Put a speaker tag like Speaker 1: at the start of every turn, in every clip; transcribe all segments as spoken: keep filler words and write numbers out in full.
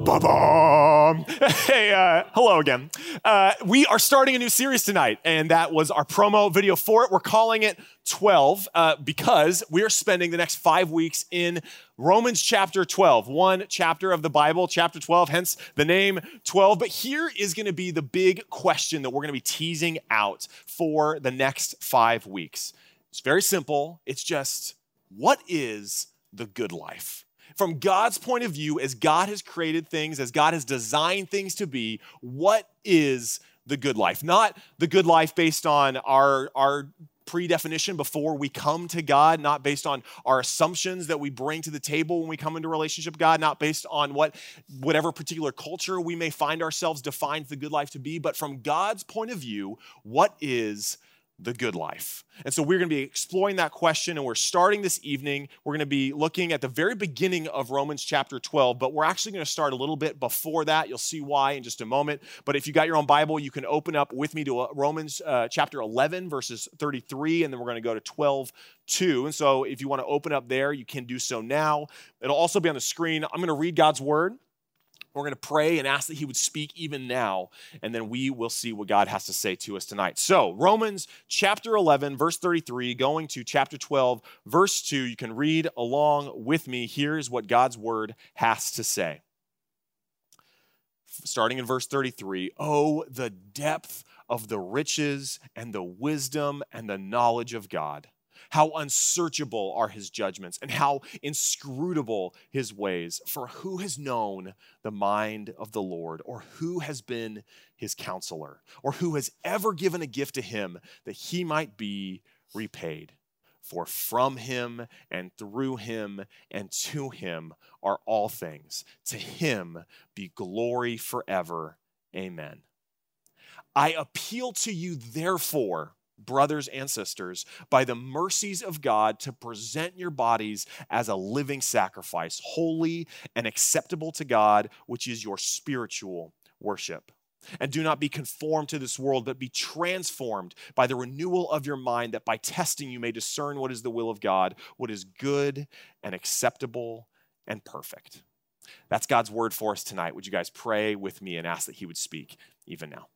Speaker 1: Ba-bum. Hey, uh, hello again. Uh, we are starting a new series tonight, and that was our promo video for it. We're calling it twelve uh, because we are spending the next five weeks in Romans chapter twelve, one chapter of the Bible, chapter twelve, hence the name twelve. But here is going to be the big question that we're going to be teasing out for the next five weeks. It's very simple. It's just, what is the good life? From God's point of view, as God has created things, as God has designed things to be, what is the good life? Not the good life based on our, our predefinition before we come to God, not based on our assumptions that we bring to the table when we come into a relationship with God, not based on what whatever particular culture we may find ourselves defines the good life to be, but from God's point of view, what is the good life? And so we're going to be exploring that question, and we're starting this evening. We're going to be looking at the very beginning of Romans chapter twelve, but we're actually going to start a little bit before that. You'll see why in just a moment. But if you got your own Bible, you can open up with me to Romans uh, chapter eleven, verses thirty-three, and then we're going to go to twelve two. And so if you want to open up there, you can do so now. It'll also be on the screen. I'm going to read God's word. We're going to pray and ask that he would speak even now, and then we will see what God has to say to us tonight. So Romans chapter eleven, verse thirty-three, going to chapter twelve, verse two. You can read along with me. Here's what God's word has to say. Starting in verse thirty-three, oh, the depth of the riches and the wisdom and the knowledge of God. How unsearchable are his judgments and how inscrutable his ways. For who has known the mind of the Lord, or who has been his counselor, or who has ever given a gift to him that he might be repaid? For from him and through him and to him are all things. To him be glory forever. Amen. I appeal to you, therefore, brothers and sisters, by the mercies of God, to present your bodies as a living sacrifice, holy and acceptable to God, which is your spiritual worship. And do not be conformed to this world, but be transformed by the renewal of your mind, that by testing you may discern what is the will of God, what is good and acceptable and perfect. That's God's word for us tonight. Would you guys pray with me and ask that he would speak even now?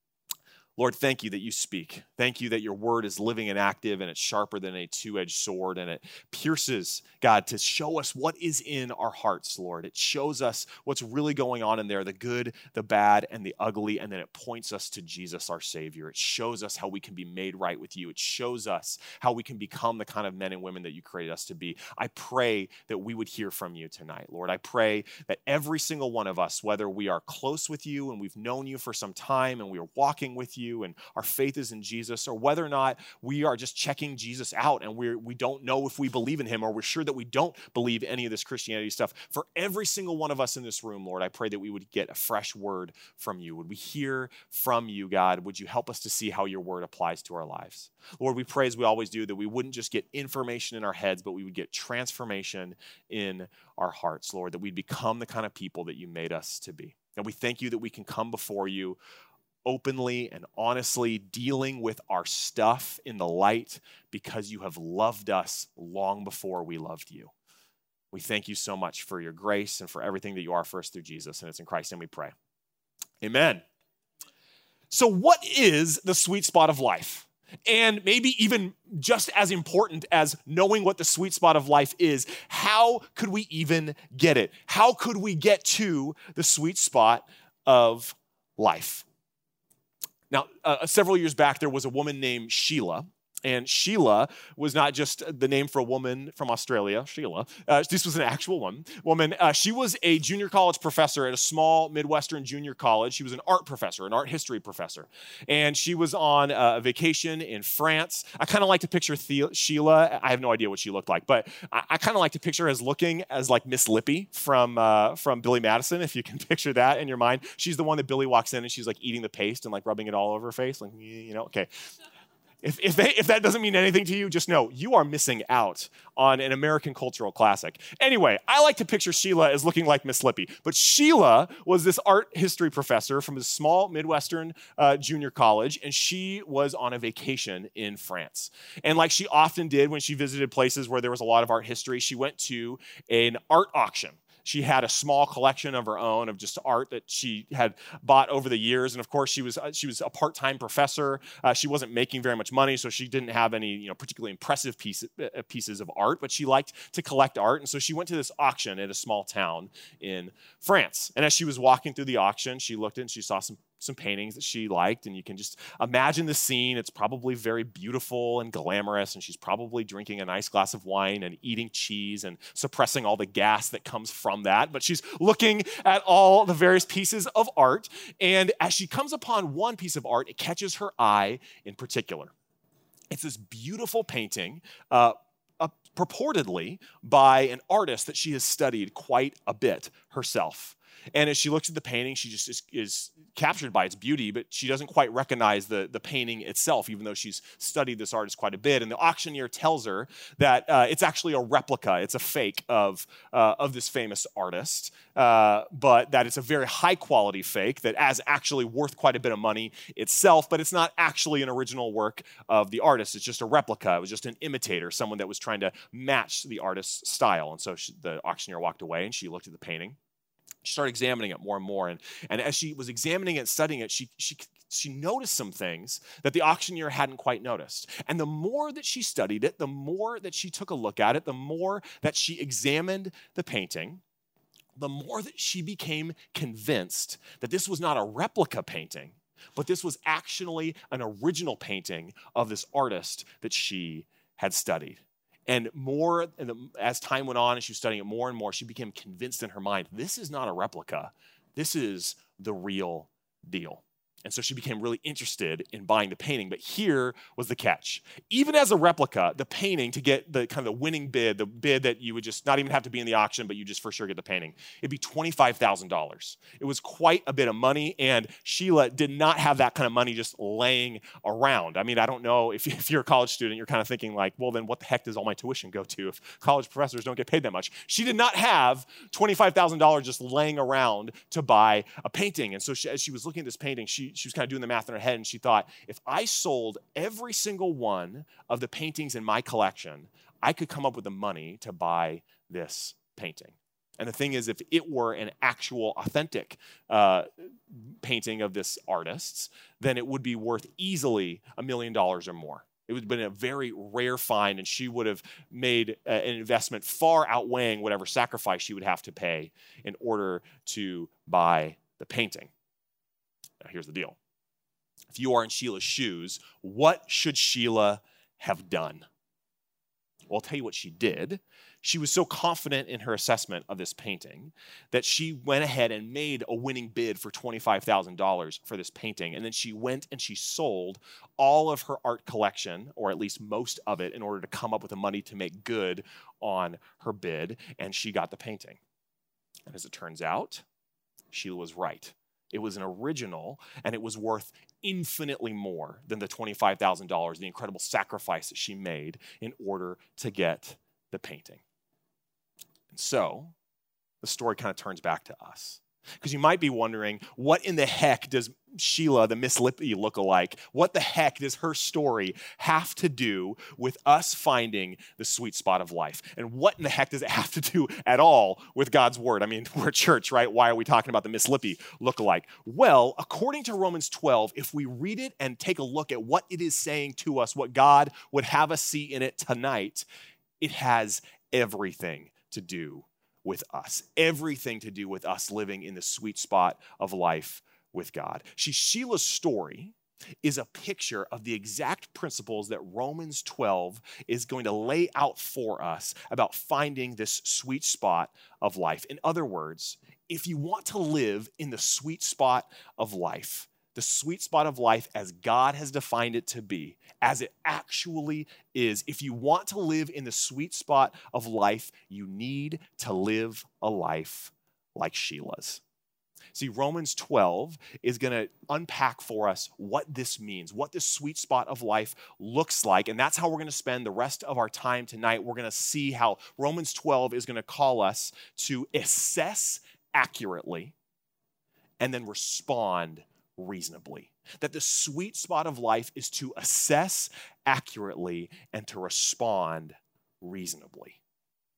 Speaker 1: Lord, thank you that you speak. Thank you that your word is living and active, and it's sharper than a two-edged sword, and it pierces, God, to show us what is in our hearts, Lord. It shows us what's really going on in there, the good, the bad, and the ugly, and then it points us to Jesus, our Savior. It shows us how we can be made right with you. It shows us how we can become the kind of men and women that you created us to be. I pray that we would hear from you tonight, Lord. I pray that every single one of us, whether we are close with you and we've known you for some time and we are walking with you, and our faith is in Jesus, or whether or not we are just checking Jesus out and we're, we don't know if we believe in him, or we're sure that we don't believe any of this Christianity stuff. For every single one of us in this room, Lord, I pray that we would get a fresh word from you. Would we hear from you, God? Would you help us to see how your word applies to our lives? Lord, we pray, as we always do, that we wouldn't just get information in our heads, but we would get transformation in our hearts, Lord, that we'd become the kind of people that you made us to be. And we thank you that we can come before you openly and honestly, dealing with our stuff in the light, because you have loved us long before we loved you. We thank you so much for your grace and for everything that you are for us through Jesus, and it's in Christ's name we pray. Amen. So what is the sweet spot of life? And maybe even just as important as knowing what the sweet spot of life is, how could we even get it? How could we get to the sweet spot of life? Now, uh, several years back, there was a woman named Sheila. And Sheila was not just the name for a woman from Australia, Sheila. Uh, this was an actual one, woman. Uh, she was a junior college professor at a small Midwestern junior college. She was an art professor, an art history professor. And she was on a vacation in France. I kind of like to picture the- Sheila. I have no idea what she looked like, but I, I kind of like to picture her as looking as like Miss Lippy from, uh, from Billy Madison, if you can picture that in your mind. She's the one that Billy walks in and she's like eating the paste and like rubbing it all over her face. Like, you know, okay. If if, they, if that doesn't mean anything to you, just know you are missing out on an American cultural classic. Anyway, I like to picture Sheila as looking like Miss Lippy. But Sheila was this art history professor from a small Midwestern uh, junior college, and she was on a vacation in France. And like she often did when she visited places where there was a lot of art history, she went to an art auction. She had a small collection of her own of just art that she had bought over the years. And of course, she was she was a part-time professor. Uh, she wasn't making very much money, so she didn't have any you know particularly impressive piece, uh, pieces of art, but she liked to collect art. And so she went to this auction at a small town in France. And as she was walking through the auction, she looked and she saw some some paintings that she liked, and you can just imagine the scene. It's probably very beautiful and glamorous, and she's probably drinking a nice glass of wine and eating cheese and suppressing all the gas that comes from that. But she's looking at all the various pieces of art, and as she comes upon one piece of art, it catches her eye in particular. It's this beautiful painting, uh, uh, purportedly by an artist that she has studied quite a bit herself. And as she looks at the painting, she just is, is captured by its beauty, but she doesn't quite recognize the, the painting itself, even though she's studied this artist quite a bit. And the auctioneer tells her that uh, it's actually a replica, it's a fake of, uh, of this famous artist, uh, but that it's a very high quality fake that is actually worth quite a bit of money itself, but it's not actually an original work of the artist. It's just a replica. It was just an imitator, someone that was trying to match the artist's style. And so she, the auctioneer walked away and she looked at the painting. She started examining it more and more. And, and as she was examining it, studying it, she, she, she noticed some things that the auctioneer hadn't quite noticed. And the more that she studied it, the more that she took a look at it, the more that she examined the painting, the more that she became convinced that this was not a replica painting, but this was actually an original painting of this artist that she had studied. And more, as time went on and she was studying it more and more, she became convinced in her mind, this is not a replica. This is the real deal. And so she became really interested in buying the painting. But here was the catch. Even as a replica, the painting, to get the kind of the winning bid, the bid that you would just not even have to be in the auction, but you just for sure get the painting, it'd be twenty-five thousand dollars. It was quite a bit of money, and Sheila did not have that kind of money just laying around. I mean, I don't know, if, if you're a college student, you're kind of thinking like, well, then what the heck does all my tuition go to if college professors don't get paid that much? She did not have twenty-five thousand dollars just laying around to buy a painting. And so she, as she was looking at this painting, she she was kind of doing the math in her head, and she thought, if I sold every single one of the paintings in my collection, I could come up with the money to buy this painting. And the thing is, if it were an actual authentic uh, painting of this artist's, then it would be worth easily a million dollars or more. It would have been a very rare find, and she would have made uh, an investment far outweighing whatever sacrifice she would have to pay in order to buy the painting. Now, here's the deal. If you are in Sheila's shoes, what should Sheila have done? Well, I'll tell you what she did. She was so confident in her assessment of this painting that she went ahead and made a winning bid for twenty-five thousand dollars for this painting. And then she went and she sold all of her art collection, or at least most of it, in order to come up with the money to make good on her bid. And she got the painting. And as it turns out, Sheila was right. It was an original, and it was worth infinitely more than the twenty-five thousand dollars, the incredible sacrifice that she made in order to get the painting. And so the story kind of turns back to us. Because you might be wondering, what in the heck does Sheila, the Miss Lippy lookalike, what the heck does her story have to do with us finding the sweet spot of life? And what in the heck does it have to do at all with God's word? I mean, we're a church, right? Why are we talking about the Miss Lippy lookalike? Well, according to Romans twelve, if we read it and take a look at what it is saying to us, what God would have us see in it tonight, it has everything to do with us, everything to do with us living in the sweet spot of life with God. She, Sheila's story is a picture of the exact principles that Romans twelve is going to lay out for us about finding this sweet spot of life. In other words, if you want to live in the sweet spot of life, the sweet spot of life as God has defined it to be, as it actually is, if you want to live in the sweet spot of life, you need to live a life like Sheila's. See, Romans twelve is going to unpack for us what this means, what this sweet spot of life looks like. And that's how we're going to spend the rest of our time tonight. We're going to see how Romans twelve is going to call us to assess accurately and then respond reasonably. That the sweet spot of life is to assess accurately and to respond reasonably.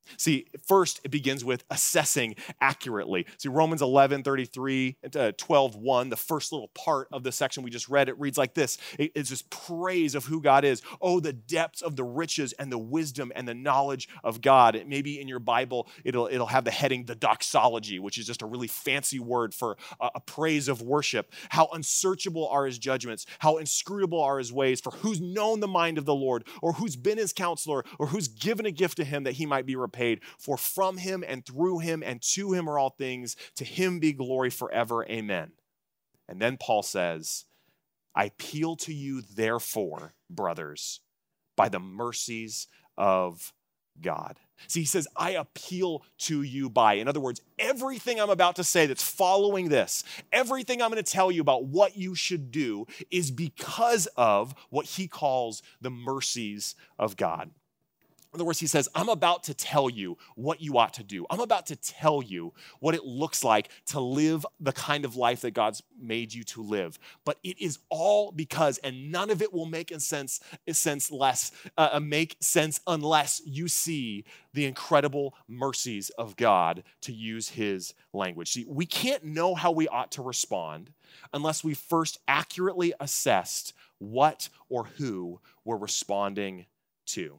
Speaker 1: See, first, it begins with assessing accurately. See, Romans eleven, thirty-three, uh, twelve, one, the first little part of the section we just read, it reads like this. It, it's just praise of who God is. Oh, the depths of the riches and the wisdom and the knowledge of God. Maybe in your Bible, it'll, it'll have the heading, the doxology, which is just a really fancy word for a, a praise of worship. How unsearchable are his judgments, how inscrutable are his ways, for who's known the mind of the Lord, or who's been his counselor, or who's given a gift to him that he might be repaid. For from him and through him and to him are all things. To him be glory forever. Amen. And then Paul says, I appeal to you, therefore, brothers, by the mercies of God. See, he says, I appeal to you by. In other words, everything I'm about to say that's following this, everything I'm going to tell you about what you should do is because of what he calls the mercies of God. In other words, he says, I'm about to tell you what you ought to do. I'm about to tell you what it looks like to live the kind of life that God's made you to live. But it is all because, and none of it will make sense, sense less, uh, make sense unless you see the incredible mercies of God, to use his language. See, we can't know how we ought to respond unless we first accurately assessed what or who we're responding to.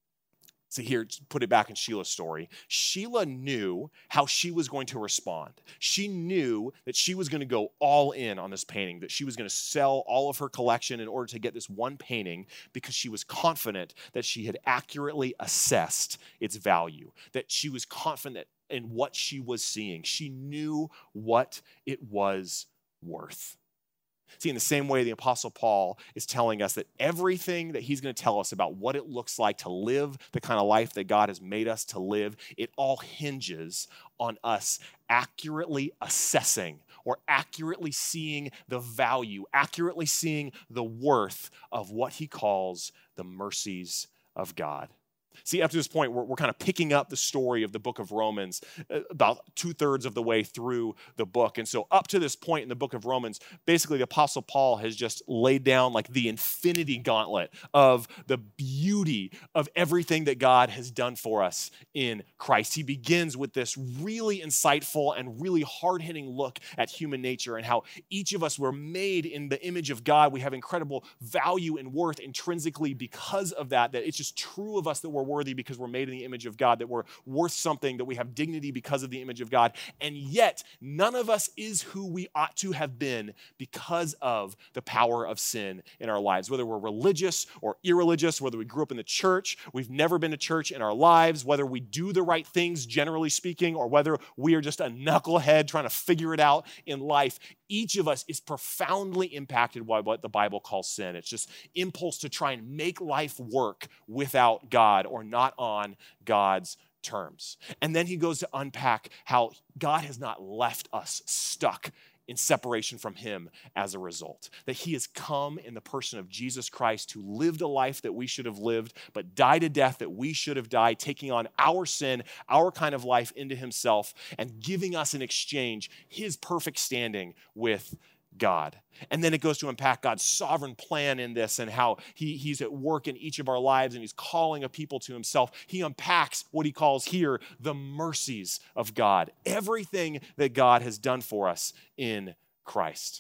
Speaker 1: So here, put it back in Sheila's story. Sheila knew how she was going to respond. She knew that she was going to go all in on this painting, that she was going to sell all of her collection in order to get this one painting, because she was confident that she had accurately assessed its value, that she was confident in what she was seeing. She knew what it was worth. See, in the same way, the Apostle Paul is telling us that everything that he's going to tell us about what it looks like to live the kind of life that God has made us to live, it all hinges on us accurately assessing or accurately seeing the value, accurately seeing the worth of what he calls the mercies of God. See, up to this point, we're, we're kind of picking up the story of the book of Romans about two-thirds of the way through the book. And so up to this point in the book of Romans, basically the Apostle Paul has just laid down like the infinity gauntlet of the beauty of everything that God has done for us in Christ. He begins with this really insightful and really hard-hitting look at human nature and how each of us were made in the image of God. We have incredible value and worth intrinsically because of that, that it's just true of us that we're worthy because we're made in the image of God, that we're worth something, that we have dignity because of the image of God. And yet, none of us is who we ought to have been because of the power of sin in our lives. Whether we're religious or irreligious, whether we grew up in the church, we've never been to church in our lives, whether we do the right things, generally speaking, or whether we are just a knucklehead trying to figure it out in life, each of us is profoundly impacted by what the Bible calls sin. It's just impulse to try and make life work without God or not on God's terms. And then he goes to unpack how God has not left us stuck in separation from him as a result. That he has come in the person of Jesus Christ, who lived a life that we should have lived, but died a death that we should have died, taking on our sin, our kind of life into himself, and giving us in exchange his perfect standing with God. And then it goes to unpack God's sovereign plan in this and how he, he's at work in each of our lives and he's calling a people to himself. He unpacks what he calls here the mercies of God, everything that God has done for us in Christ.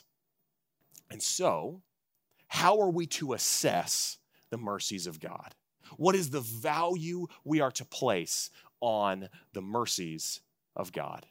Speaker 1: And so, how are we to assess the mercies of God? What is the value we are to place on the mercies of God?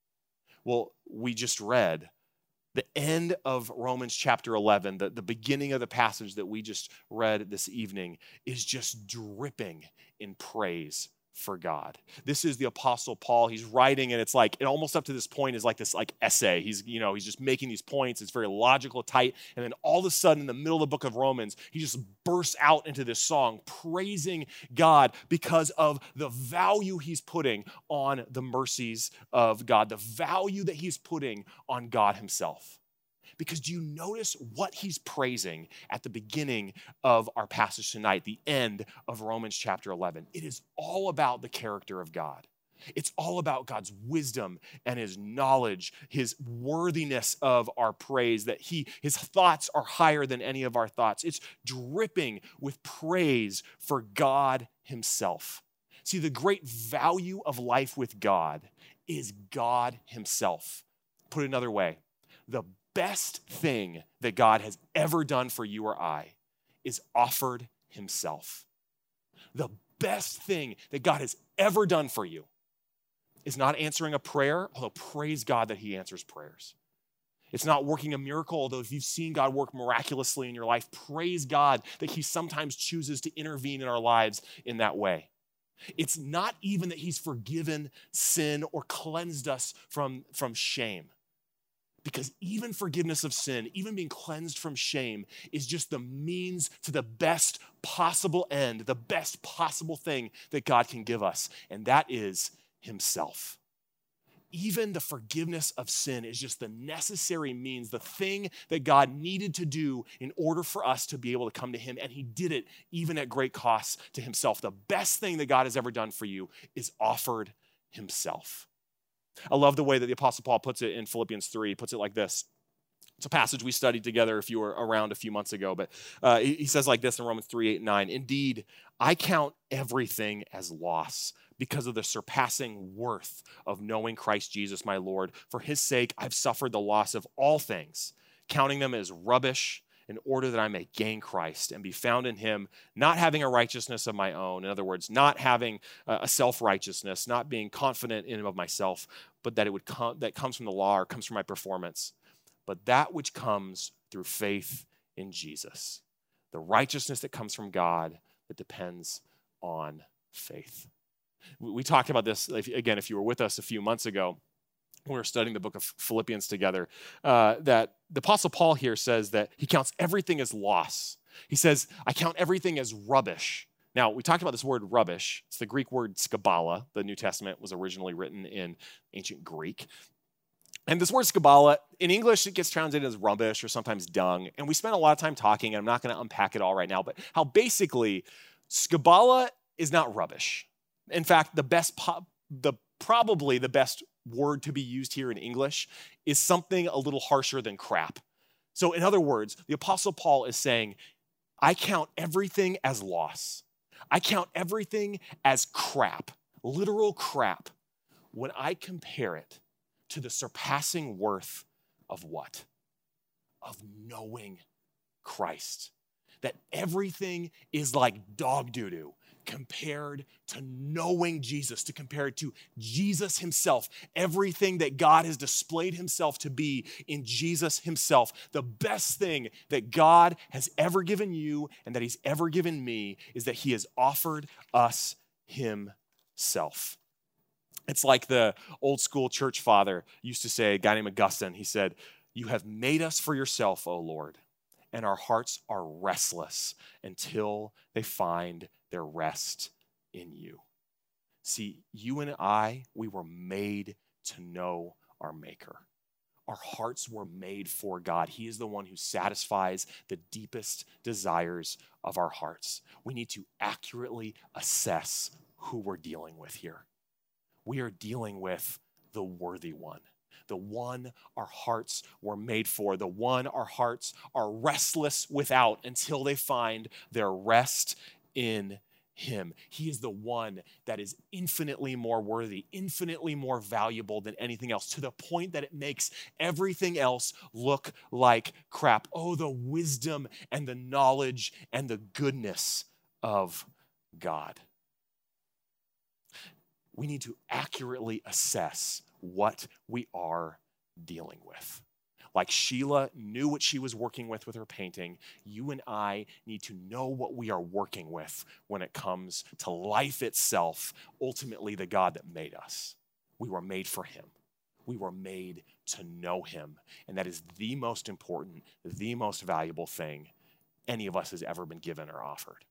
Speaker 1: Well, we just read the end of Romans chapter eleven, the, the beginning of the passage that we just read this evening, is just dripping in praise for God. This is the Apostle Paul. He's writing, and it's like, it almost up to this point is like this like essay. He's, you know, he's just making these points. It's very logical, tight. And then all of a sudden, in the middle of the book of Romans, he just bursts out into this song, praising God because of the value he's putting on the mercies of God, the value that he's putting on God himself. Because do you notice what he's praising at the beginning of our passage tonight, the end of Romans chapter eleven? It is all about the character of God. It's all about God's wisdom and his knowledge, his worthiness of our praise, that he, his thoughts are higher than any of our thoughts. It's dripping with praise for God himself. See, the great value of life with God is God himself. Put it another way, the best thing that God has ever done for you or I is offered himself. The best thing that God has ever done for you is not answering a prayer, although praise God that he answers prayers. It's not working a miracle, although if you've seen God work miraculously in your life, praise God that he sometimes chooses to intervene in our lives in that way. It's not even that he's forgiven sin or cleansed us from, from shame. Because even forgiveness of sin, even being cleansed from shame, is just the means to the best possible end, the best possible thing that God can give us, and that is himself. Even the forgiveness of sin is just the necessary means, the thing that God needed to do in order for us to be able to come to him, and he did it even at great cost to himself. The best thing that God has ever done for you is offered himself. I love the way that the Apostle Paul puts it in Philippians three. He puts it like this. It's a passage we studied together if you were around a few months ago, but uh, he, he says like this in Romans three, eight, and nine. Indeed, I count everything as loss because of the surpassing worth of knowing Christ Jesus, my Lord. For his sake, I've suffered the loss of all things, counting them as rubbish in order that I may gain Christ and be found in him, not having a righteousness of my own. In other words, not having a self-righteousness, not being confident in and of myself, but that it would come, that comes from the law or comes from my performance, but that which comes through faith in Jesus, the righteousness that comes from God that depends on faith. We talked about this, again, if you were with us a few months ago, when we were studying the book of Philippians together, uh, that the Apostle Paul here says that he counts everything as loss. He says, I count everything as rubbish. Now, we talked about this word rubbish. It's the Greek word skabala. The New Testament was originally written in ancient Greek. And this word skabala, in English, it gets translated as rubbish or sometimes dung. And we spent a lot of time talking, and I'm not going to unpack it all right now, but how basically skabala is not rubbish. In fact, the best, po- the probably the best word to be used here in English is something a little harsher than crap. So in other words, the Apostle Paul is saying, I count everything as loss. I count everything as crap, literal crap, when I compare it to the surpassing worth of what? Of knowing Christ. That everything is like dog doo-doo compared to knowing Jesus, to compare it to Jesus himself, everything that God has displayed himself to be in Jesus himself. The best thing that God has ever given you and that he's ever given me is that he has offered us himself. It's like the old school church father used to say, a guy named Augustine, he said, you have made us for yourself, O Lord, and our hearts are restless until they find their rest in you. See, you and I, we were made to know our Maker. Our hearts were made for God. He is the one who satisfies the deepest desires of our hearts. We need to accurately assess who we're dealing with here. We are dealing with the worthy one. The one our hearts were made for, the one our hearts are restless without until they find their rest in him. He is the one that is infinitely more worthy, infinitely more valuable than anything else, to the point that it makes everything else look like crap. Oh, the wisdom and the knowledge and the goodness of God. We need to accurately assess what we are dealing with. Like Sheila knew what she was working with with her painting, you and I need to know what we are working with when it comes to life itself, ultimately the God that made us. We were made for him. We were made to know him. And that is the most important, the most valuable thing any of us has ever been given or offered.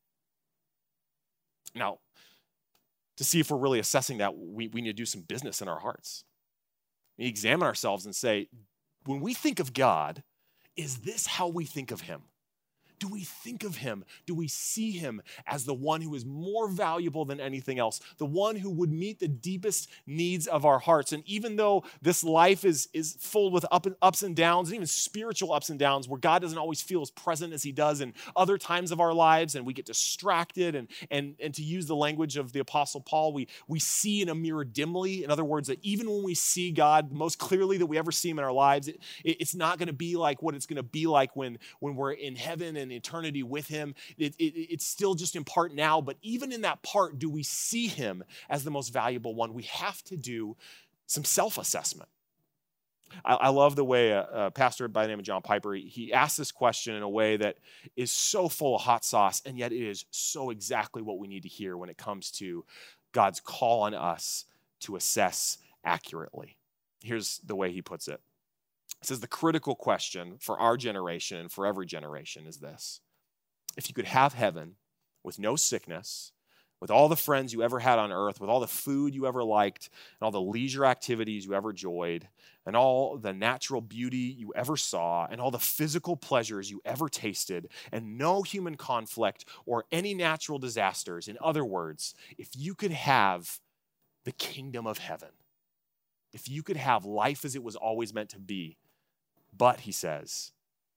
Speaker 1: Now, to see if we're really assessing that, we, we need to do some business in our hearts. We examine ourselves and say, when we think of God, is this how we think of him? Do we think of him? Do we see him as the one who is more valuable than anything else, the one who would meet the deepest needs of our hearts? And even though this life is, is full with up and, ups and downs, and even spiritual ups and downs, where God doesn't always feel as present as he does in other times of our lives, and we get distracted, and, and, and to use the language of the Apostle Paul, we, we see in a mirror dimly. In other words, that even when we see God most clearly that we ever see him in our lives, it, it, it's not going to be like what it's going to be like when, when we're in heaven and eternity with him. It, it, it's still just in part now, but even in that part, do we see him as the most valuable one? We have to do some self-assessment. I, I love the way a, a pastor by the name of John Piper, he, he asks this question in a way that is so full of hot sauce, and yet it is so exactly what we need to hear when it comes to God's call on us to assess accurately. Here's the way he puts it. It says, the critical question for our generation and for every generation is this: if you could have heaven with no sickness, with all the friends you ever had on earth, with all the food you ever liked, and all the leisure activities you ever enjoyed, and all the natural beauty you ever saw, and all the physical pleasures you ever tasted, and no human conflict or any natural disasters, in other words, if you could have the kingdom of heaven, if you could have life as it was always meant to be, but, he says,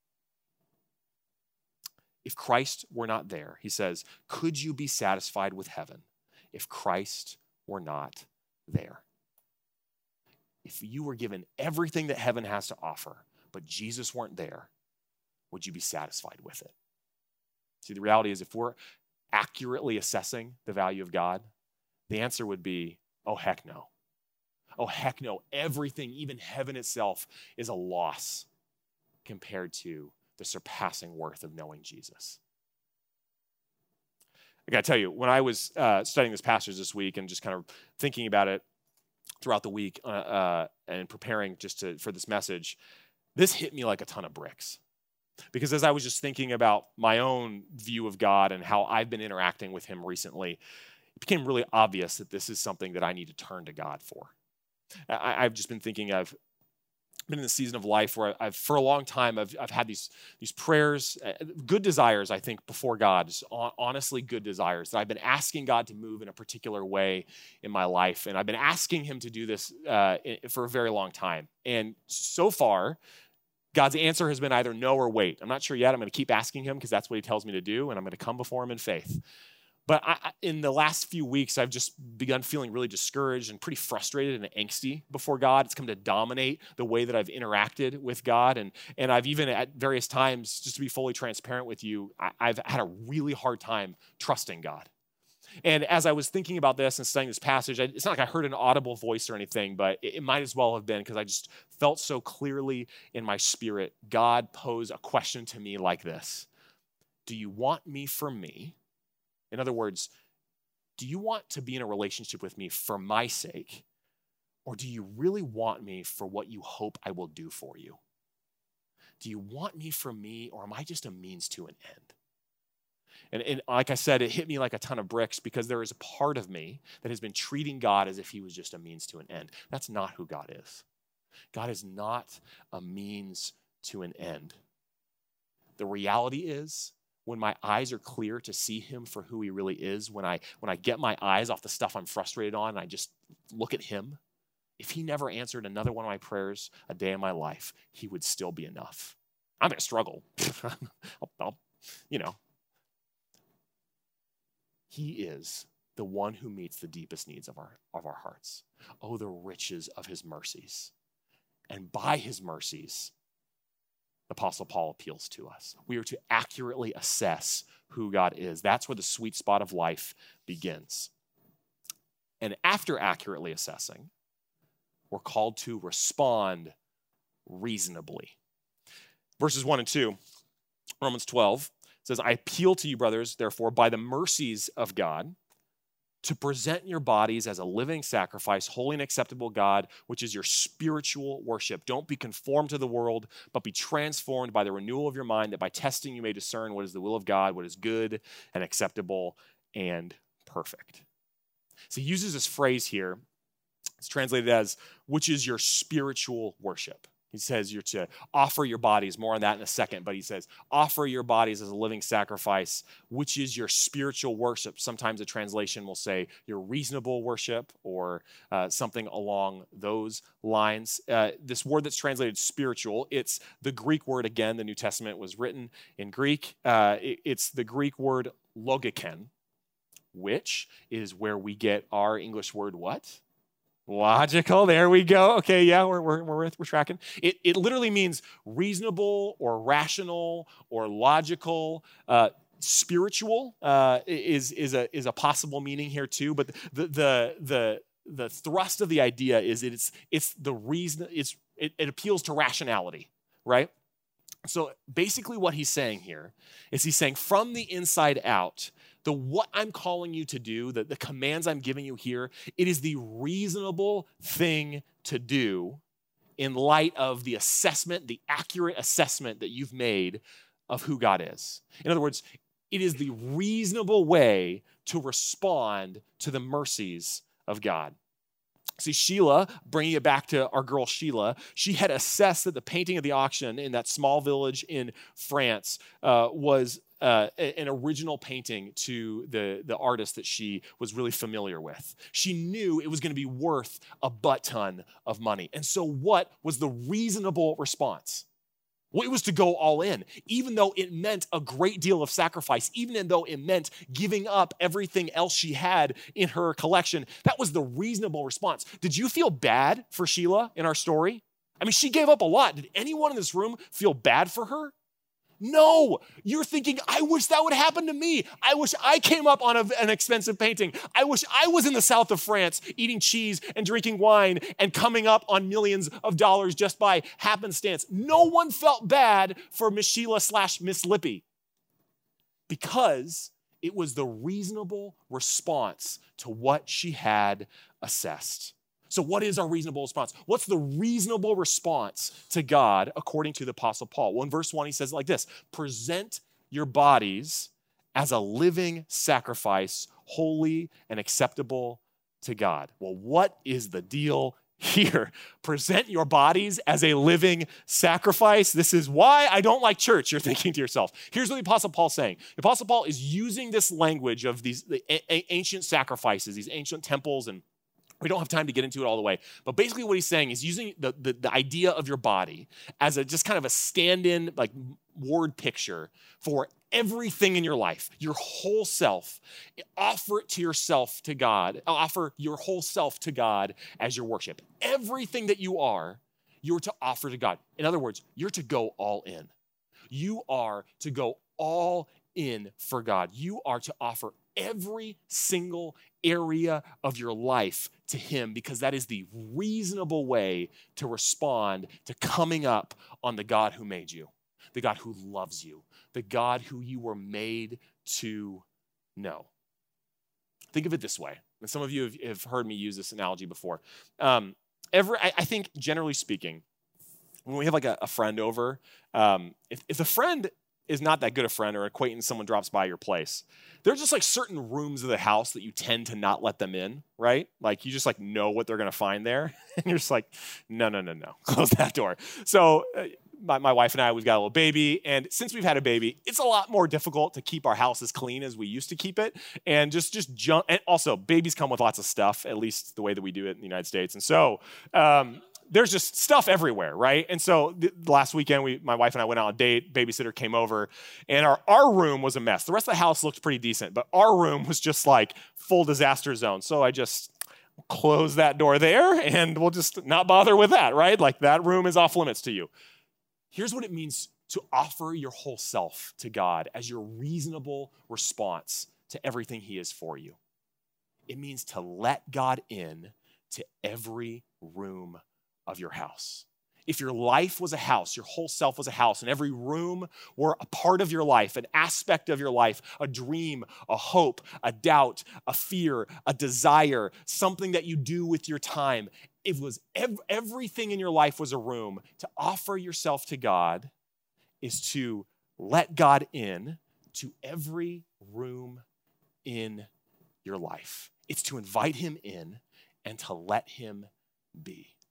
Speaker 1: if Christ were not there, he says, could you be satisfied with heaven if Christ were not there? If you were given everything that heaven has to offer, but Jesus weren't there, would you be satisfied with it? See, the reality is if we're accurately assessing the value of God, the answer would be, oh, heck no. Oh, heck no. Everything, even heaven itself, is a loss compared to the surpassing worth of knowing Jesus. I got to tell you, when I was uh, studying this passage this week and just kind of thinking about it throughout the week uh, uh, and preparing just to, for this message, this hit me like a ton of bricks. Because as I was just thinking about my own view of God and how I've been interacting with him recently, it became really obvious that this is something that I need to turn to God for. I, I've just been thinking I've been in the season of life where I've, for a long time, I've, I've had these, these prayers, uh, good desires, I think, before God, just honestly good desires that I've been asking God to move in a particular way in my life. And I've been asking him to do this uh, for a very long time. And so far, God's answer has been either no or wait. I'm not sure yet. I'm going to keep asking him because that's what he tells me to do, and I'm going to come before him in faith. But I, in the last few weeks, I've just begun feeling really discouraged and pretty frustrated and angsty before God. It's come to dominate the way that I've interacted with God. And, and I've even at various times, just to be fully transparent with you, I, I've had a really hard time trusting God. And as I was thinking about this and studying this passage, I, it's not like I heard an audible voice or anything, but it, it might as well have been because I just felt so clearly in my spirit, God posed a question to me like this: do you want me for me? In other words, do you want to be in a relationship with me for my sake, or do you really want me for what you hope I will do for you? Do you want me for me, or am I just a means to an end? And, and like I said, it hit me like a ton of bricks because there is a part of me that has been treating God as if he was just a means to an end. That's not who God is. God is not a means to an end. The reality is, when my eyes are clear to see him for who he really is, when I when I get my eyes off the stuff I'm frustrated on and I just look at him, if he never answered another one of my prayers a day in my life, he would still be enough. I'm going to struggle. I'll, I'll, you know. He is the one who meets the deepest needs of our, of our hearts. Oh, the riches of his mercies. And by his mercies, the Apostle Paul appeals to us. We are to accurately assess who God is. That's where the sweet spot of life begins. And after accurately assessing, we're called to respond reasonably. Verses one and two, Romans twelve says, I appeal to you, brothers, therefore, by the mercies of God, to present your bodies as a living sacrifice, holy and acceptable God, which is your spiritual worship. Don't be conformed to the world, but be transformed by the renewal of your mind, that by testing you may discern what is the will of God, what is good and acceptable and perfect. So he uses this phrase here. It's translated as, which is your spiritual worship. He says you're to offer your bodies, more on that in a second, but he says, offer your bodies as a living sacrifice, which is your spiritual worship. Sometimes a translation will say your reasonable worship or uh, something along those lines. Uh, this word that's translated spiritual, it's the Greek word, again, the New Testament was written in Greek. Uh, it, it's the Greek word logikên, which is where we get our English word what? Logical. There we go. Okay, yeah, we're we're we're, we're tracking. It it literally means reasonable or rational or logical. Uh, spiritual uh, is is a is a possible meaning here too. But the the the the thrust of the idea is that it's it's the reason. It's it, it appeals to rationality, right? So basically, what he's saying here is he's saying from the inside out, the what I'm calling you to do, the, the commands I'm giving you here, it is the reasonable thing to do in light of the assessment, the accurate assessment that you've made of who God is. In other words, it is the reasonable way to respond to the mercies of God. See, Sheila, bringing it back to our girl Sheila, she had assessed that the painting of the auction in that small village in France uh, was uh, an original painting to the, the artist that she was really familiar with. She knew it was going to be worth a butt ton of money. And so what was the reasonable response? Well, it was to go all in, even though it meant a great deal of sacrifice, even though it meant giving up everything else she had in her collection. That was the reasonable response. Did you feel bad for Sheila in our story? I mean, she gave up a lot. Did anyone in this room feel bad for her? No, you're thinking, I wish that would happen to me. I wish I came up on a, an expensive painting. I wish I was in the south of France eating cheese and drinking wine and coming up on millions of dollars just by happenstance. No one felt bad for Miss Sheila slash Miss Lippy because it was the reasonable response to what she had assessed. So what is our reasonable response? What's the reasonable response to God according to the Apostle Paul? Well, in verse one, he says it like this: present your bodies as a living sacrifice, holy and acceptable to God. Well, what is the deal here? Present your bodies as a living sacrifice. This is why I don't like church, you're thinking to yourself. Here's what the Apostle Paul's saying. The Apostle Paul is using this language of these the a- ancient sacrifices, these ancient temples, and we don't have time to get into it all the way. But basically what he's saying is using the, the, the idea of your body as a just kind of a stand-in, like word picture for everything in your life, your whole self. Offer it to yourself to God. Offer your whole self to God as your worship. Everything that you are, you're to offer to God. In other words, you're to go all in. You are to go all in for God. You are to offer every single area of your life to him, because that is the reasonable way to respond to coming up on the God who made you, the God who loves you, the God who you were made to know. Think of it this way, and some of you have, have heard me use this analogy before. Um, every, I, I think generally speaking, when we have like a, a friend over, um, if, if the friend is not that good a friend or acquaintance, someone drops by your place, there's just like certain rooms of the house that you tend to not let them in, right? Like you just like know what they're going to find there. And you're just like, no, no, no, no, close that door. So uh, my, my wife and I, we've got a little baby. And since we've had a baby, it's a lot more difficult to keep our house as clean as we used to keep it. And just, just jump. And also babies come with lots of stuff, at least the way that we do it in the United States. And so, um, there's just stuff everywhere, right? And so th- last weekend, we, my wife and I went on a date. Babysitter came over, and our, our room was a mess. The rest of the house looked pretty decent, but our room was just like full disaster zone. So I just closed that door there, and we'll just not bother with that, right? Like that room is off limits to you. Here's what it means to offer your whole self to God as your reasonable response to everything he is for you. It means to let God in to every room of your house. If your life was a house, your whole self was a house, and every room were a part of your life, an aspect of your life, a dream, a hope, a doubt, a fear, a desire, something that you do with your time, it was ev- everything in your life was a room. To offer yourself to God is to let God in to every room in your life. It's to invite him in and to let him be.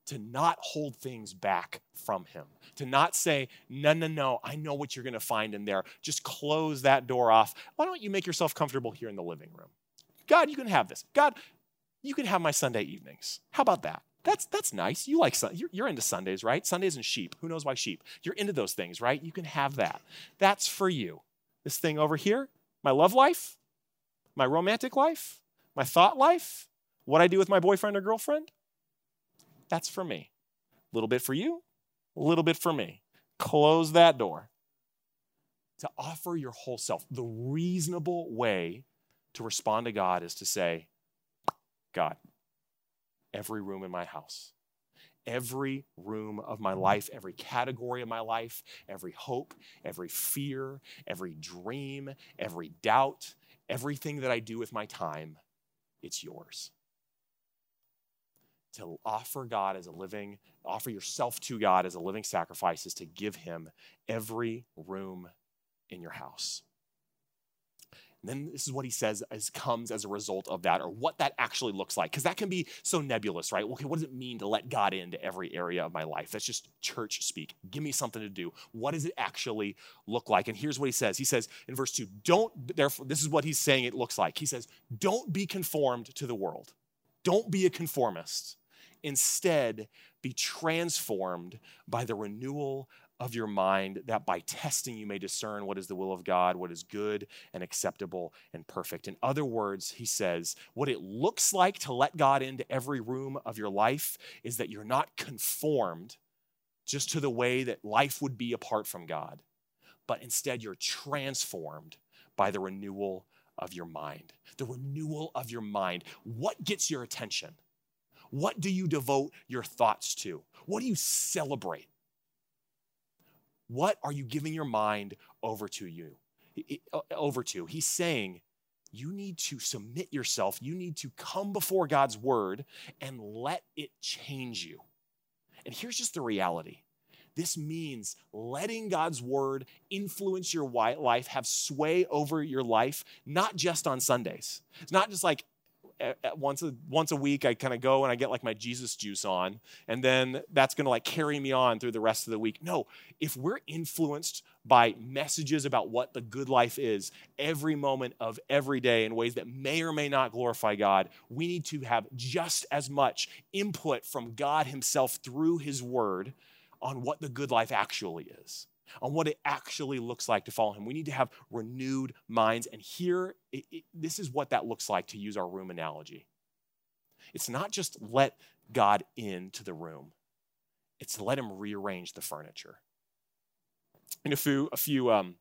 Speaker 1: to not hold things back from him, to not say, no, no, no, I know what you're going to find in there. Just close that door off. Why don't you make yourself comfortable here in the living room? God, you can have this. God, you can have my Sunday evenings. How about that? That's that's nice. You like sun- you're, you're into Sundays, right? Sundays and sheep. Who knows why sheep? You're into those things, right? You can have that. That's for you. This thing over here, my love life, my romantic life, my thought life, what I do with my boyfriend or girlfriend, that's for me. A little bit for you, a little bit for me. Close that door. To offer your whole self. The reasonable way to respond to God is to say, God, every room in my house, every room of my life, every category of my life, every hope, every fear, every dream, every doubt, everything that I do with my time, it's yours. To offer God as a living, offer yourself to God as a living sacrifice is to give him every room in your house. And then this is what he says as comes as a result of that, or what that actually looks like. Because that can be so nebulous, right? Okay, what does it mean to let God into every area of my life? That's just church speak. Give me something to do. What does it actually look like? And here's what he says. He says in verse two, don't, therefore, this is what he's saying it looks like. He says, don't be conformed to the world. Don't be a conformist. Instead, be transformed by the renewal of your mind, that by testing you may discern what is the will of God, what is good and acceptable and perfect. In other words, he says, what it looks like to let God into every room of your life is that you're not conformed just to the way that life would be apart from God, but instead you're transformed by the renewal of your mind. The renewal of your mind. What gets your attention? What do you devote your thoughts to? What do you celebrate? What are you giving your mind over to you? Over to? He's saying you need to submit yourself. You need to come before God's word and let it change you. And here's just the reality. This means letting God's word influence your life, have sway over your life, not just on Sundays. It's not just like, Once a, once a week, I kind of go and I get like my Jesus juice on, and then that's going to like carry me on through the rest of the week. No, if we're influenced by messages about what the good life is every moment of every day in ways that may or may not glorify God, we need to have just as much input from God himself through his word on what the good life actually is, on what it actually looks like to follow him. We need to have renewed minds. And here, it, it, this is what that looks like, to use our room analogy. It's not just let God into the room. It's to let him rearrange the furniture. And a few, a few um,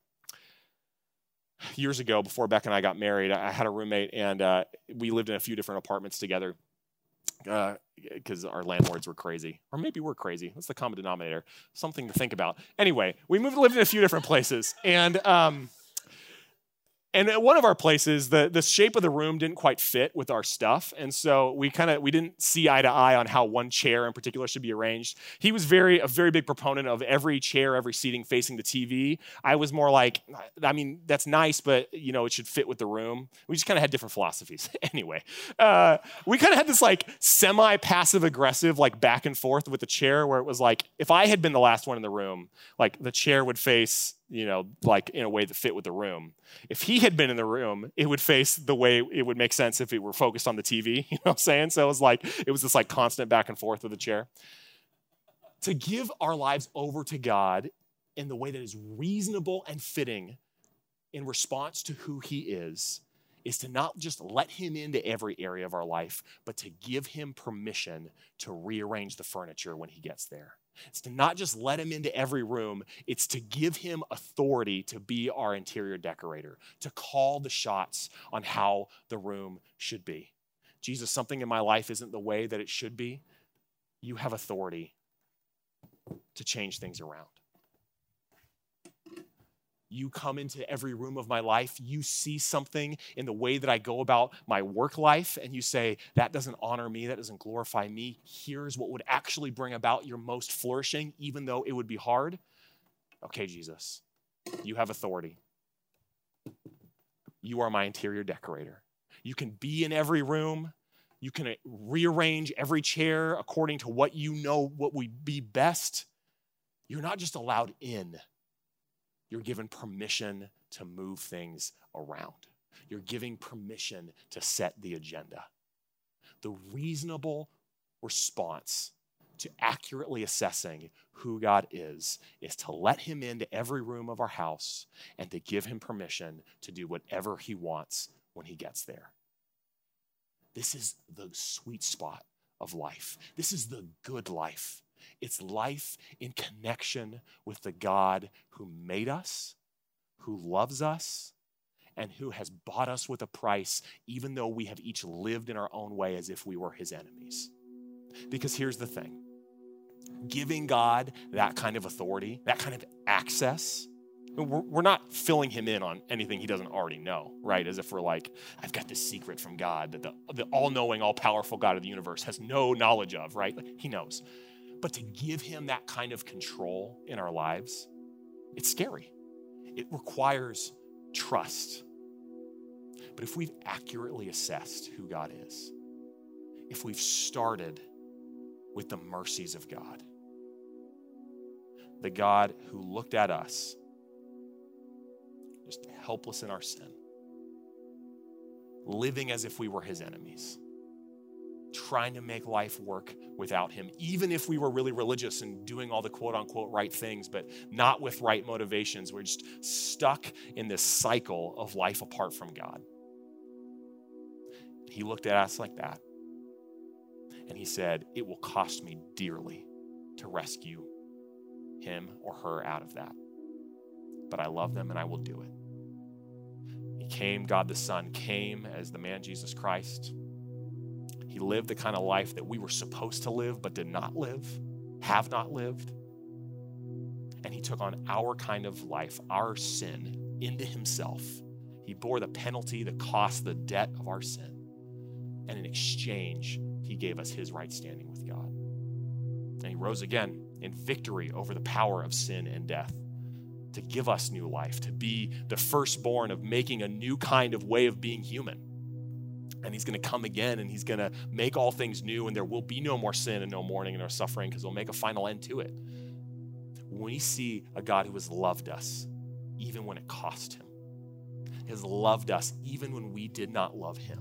Speaker 1: years ago, before Beck and I got married, I had a roommate, and uh, we lived in a few different apartments together. Because uh, our landlords were crazy. Or maybe we're crazy. That's the common denominator. Something to think about. Anyway, we moved, lived in a few different places. And um, and at one of our places, the, the shape of the room didn't quite fit with our stuff. And so we kind of, we didn't see eye to eye on how one chair in particular should be arranged. He was very, a very big proponent of every chair, every seating facing the T V. I was more like, I mean, that's nice, but you know, it should fit with the room. We just kind of had different philosophies. Anyway, uh, we kind of had this like semi-passive aggressive, like back and forth with the chair, where it was like, if I had been the last one in the room, like the chair would face, you know, like in a way that fit with the room. If he had been in the room, it would face the way it would make sense if it were focused on the T V, you know what I'm saying? So it was like, it was this like constant back and forth with the chair. To give our lives over to God in the way that is reasonable and fitting in response to who he is, is to not just let him into every area of our life, but to give him permission to rearrange the furniture when he gets there. It's to not just let him into every room, it's to give him authority to be our interior decorator, to call the shots on how the room should be. Jesus, something in my life isn't the way that it should be. You have authority to change things around. You come into every room of my life, you see something in the way that I go about my work life, and you say, that doesn't honor me, that doesn't glorify me. Here's what would actually bring about your most flourishing, even though it would be hard. Okay, Jesus, you have authority. You are my interior decorator. You can be in every room, You can rearrange every chair according to what you know what would be best. You're not just allowed in. You're given permission to move things around. You're giving permission to set the agenda. The reasonable response to accurately assessing who God is is to let him into every room of our house and to give him permission to do whatever he wants when he gets there. This is the sweet spot of life. This is the good life. It's life in connection with the God who made us, who loves us, and who has bought us with a price, even though we have each lived in our own way as if we were his enemies. Because here's the thing. Giving God that kind of authority, that kind of access, we're, we're not filling him in on anything he doesn't already know, right? As if we're like, I've got this secret from God that the, the all-knowing, all-powerful God of the universe has no knowledge of, right? Like, he knows. But to give him that kind of control in our lives, it's scary. It requires trust. But if we've accurately assessed who God is, if we've started with the mercies of God, the God who looked at us just helpless in our sin, living as if we were his enemies, trying to make life work without him, even if we were really religious and doing all the quote unquote right things, but not with right motivations. We're just stuck in this cycle of life apart from God. He looked at us like that, and he said, it will cost me dearly to rescue him or her out of that. But I love them and I will do it. He came, God the Son came as the man Jesus Christ. He lived the kind of life that we were supposed to live but did not live, have not lived. And he took on our kind of life, our sin, into himself. He bore the penalty, the cost, the debt of our sin. And in exchange, he gave us his right standing with God. And he rose again in victory over the power of sin and death to give us new life, to be the firstborn of making a new kind of way of being human. And he's going to come again, and he's going to make all things new, and there will be no more sin and no mourning and no suffering, because he'll make a final end to it. When we see a God who has loved us, even when it cost him, has loved us even when we did not love him,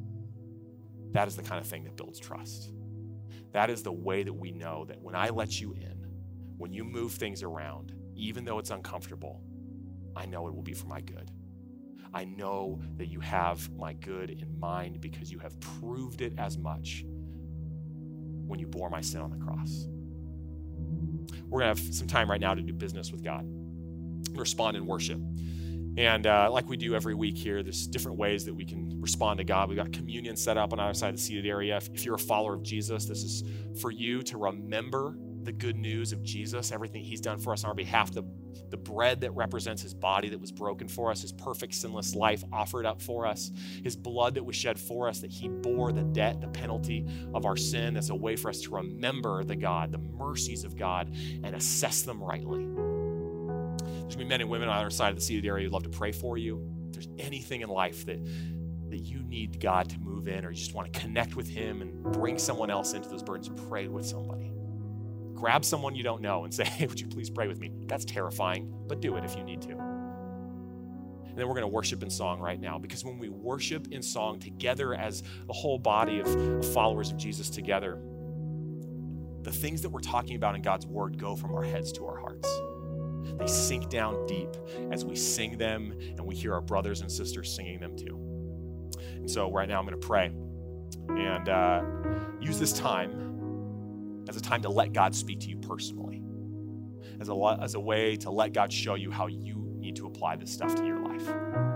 Speaker 1: that is the kind of thing that builds trust. That is the way that we know that when I let you in, when you move things around, even though it's uncomfortable, I know it will be for my good. I know that you have my good in mind because you have proved it as much when you bore my sin on the cross. We're going to have some time right now to do business with God, respond in worship. And uh, like we do every week here, there's different ways that we can respond to God. We've got communion set up on either side of the seated area. If, if you're a follower of Jesus, this is for you to remember the good news of Jesus, everything he's done for us on our behalf, the, the bread that represents his body that was broken for us, his perfect sinless life offered up for us, his blood that was shed for us, that he bore the debt, the penalty of our sin as a way for us to remember the God, the mercies of God, and assess them rightly. There's going to be men and women on either side of the seated area who'd love to pray for you. If there's anything in life that, that you need God to move in, or you just want to connect with him and bring someone else into those burdens, pray with somebody. Grab someone you don't know and say, hey, would you please pray with me? That's terrifying, but do it if you need to. And then we're going to worship in song right now, because when we worship in song together as a whole body of followers of Jesus together, the things that we're talking about in God's word go from our heads to our hearts. They sink down deep as we sing them and we hear our brothers and sisters singing them too. And so right now I'm going to pray and uh, use this time as a time to let God speak to you personally, as a, as a way to let God show you how you need to apply this stuff to your life.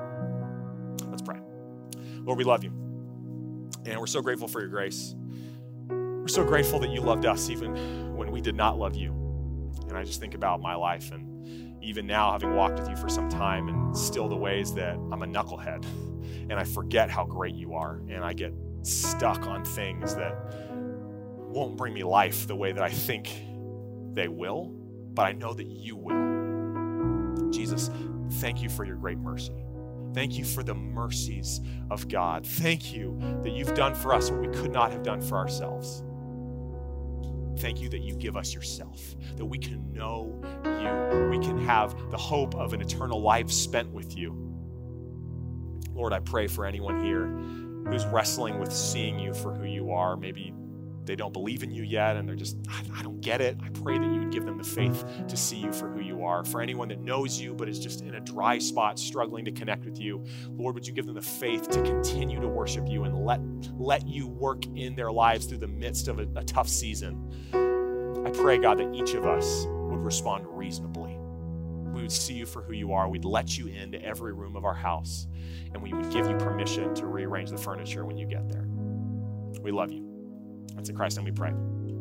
Speaker 1: Let's pray. Lord, we love you, and we're so grateful for your grace. We're so grateful that you loved us even when we did not love you. And I just think about my life, and even now, having walked with you for some time, and still the ways that I'm a knucklehead, and I forget how great you are, and I get stuck on things that won't bring me life the way that I think they will, but I know that you will. Jesus, thank you for your great mercy. Thank you for the mercies of God. Thank you that you've done for us what we could not have done for ourselves. Thank you that you give us yourself, that we can know you. We can have the hope of an eternal life spent with you. Lord, I pray for anyone here who's wrestling with seeing you for who you are. Maybe they don't believe in you yet and they're just, I, I don't get it. I pray that you would give them the faith to see you for who you are. For anyone that knows you but is just in a dry spot, struggling to connect with you, Lord, would you give them the faith to continue to worship you and let, let you work in their lives through the midst of a, a tough season. I pray, God, that each of us would respond reasonably. We would see you for who you are. We'd let you into every room of our house, and we would give you permission to rearrange the furniture when you get there. We love you. That's in Christ's name we pray.